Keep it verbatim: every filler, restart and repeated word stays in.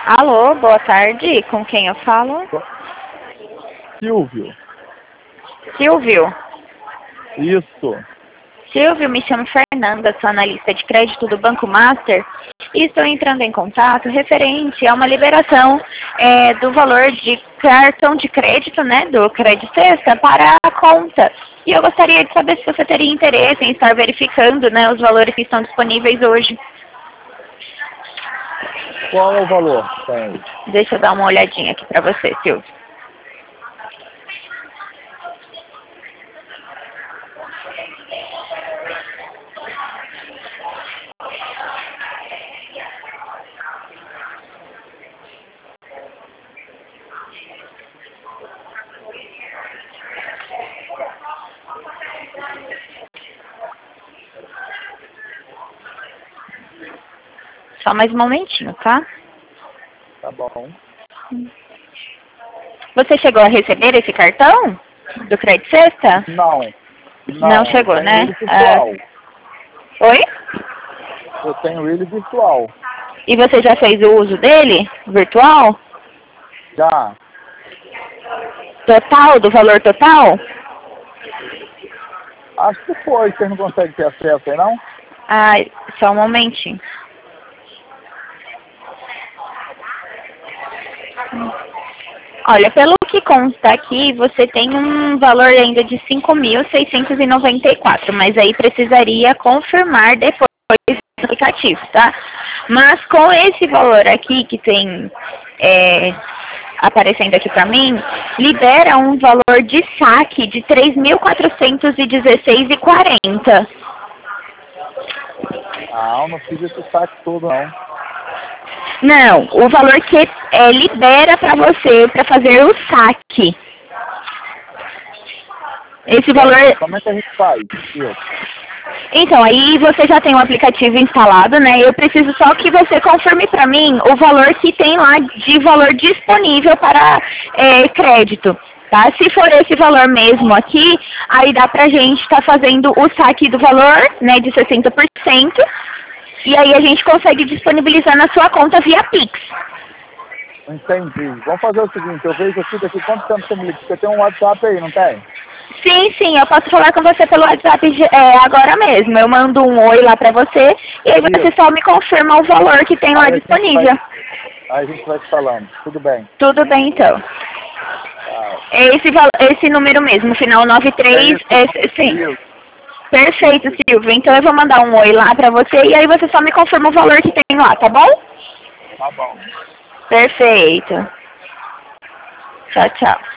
Alô, boa tarde. Com quem eu falo? Silvio. Silvio. Isso. Silvio, me chamo Fernanda, sou analista de crédito do Banco Master e estou entrando em contato referente a uma liberação é, do valor de cartão de crédito, né, do Crédito Sexta para a conta. E eu gostaria de saber se você teria interesse em estar verificando, né, os valores que estão disponíveis hoje. Qual é o valor? Tem. Deixa eu dar uma olhadinha aqui para você, Silvio. Só mais um momentinho, tá? Tá bom. Você chegou a receber esse cartão do Crédito Sexta? Não. Não, Não chegou, eu tenho né? ele virtual. Ah, oi? Eu tenho ele virtual. E você já fez o uso dele? Virtual? Já. Total? Do valor total? Acho que foi. Você não consegue ter acesso aí, não? Ah, só um momentinho. Olha, pelo que consta aqui, você tem um valor ainda de cinco mil seiscentos e noventa e quatro, mas aí precisaria confirmar depois do aplicativo, tá? Mas com esse valor aqui que tem é, aparecendo aqui para mim, libera um valor de saque de três mil quatrocentos e dezesseis reais e quarenta centavos. Ah, eu não fiz esse saque todo, não. Não, o valor que é, libera para você para fazer o saque. Esse valor... Como é que a gente faz? Isso. Então, aí você já tem o aplicativo instalado, né? Eu preciso só que você confirme para mim o valor que tem lá de valor disponível para é, crédito, tá? Se for esse valor mesmo aqui, aí dá pra gente estar tá fazendo o saque do valor, né, de sessenta por cento, e aí a gente consegue disponibilizar na sua conta via Pix. Entendi. Vamos fazer o seguinte, eu vejo aqui daqui quanto tempo você me liga. Você tem um WhatsApp aí, não tem? Sim, sim, eu posso falar com você pelo WhatsApp é, agora mesmo. Eu mando um oi lá pra você e aí você Isso. só me confirma o valor que tem lá Aí a gente disponível. vai- Aí a gente vai te falando. Tudo bem. Tudo bem, então. Tá. É esse, val- esse número mesmo, final nove três, É é, isso. sim. Isso. Perfeito, Silvio. Então eu vou mandar um oi lá pra você e aí você só me confirma o valor que tem lá, tá bom? Tá bom. Perfeito. Tchau, tchau.